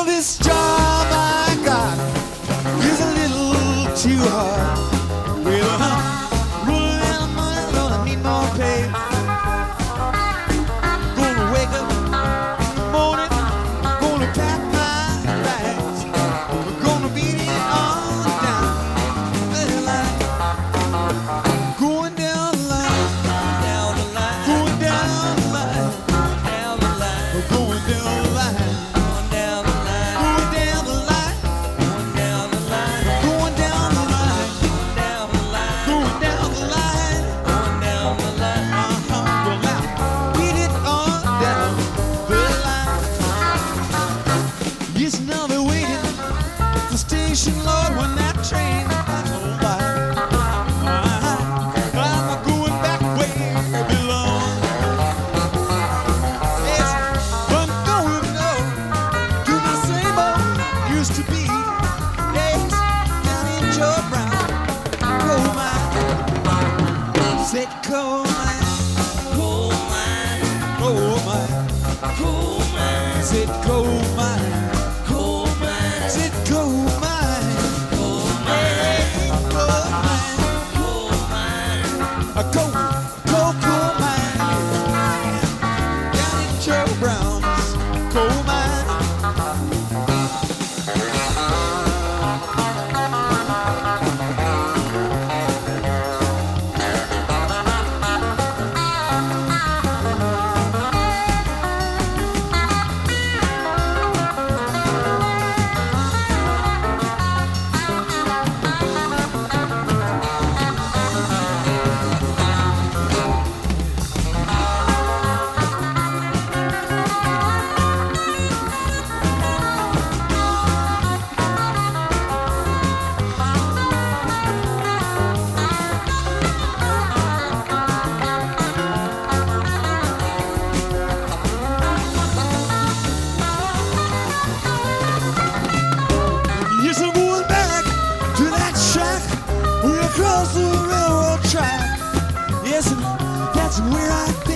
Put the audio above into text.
this job I got is a little too hard. Well, I'm running out of money, Lord, I need more pay. Gonna wake up in the morning, gonna pack my bags. We're gonna beat it on down the line. Going down the line, down the line, going down the line, down the line. We're going down the line. Lord, when that train passed by, I'm going back where I belong. Yes, I'm going to my same old used to be. Yes, down in Joe Brown, coal mine. Said coal mine, coal mine, coal mine, coal mine. Said coal mine, coal mine. Said coal mine. A coal mine down in Joe Brown's coal mine. Across the railroad track, yes, and that's where I've been.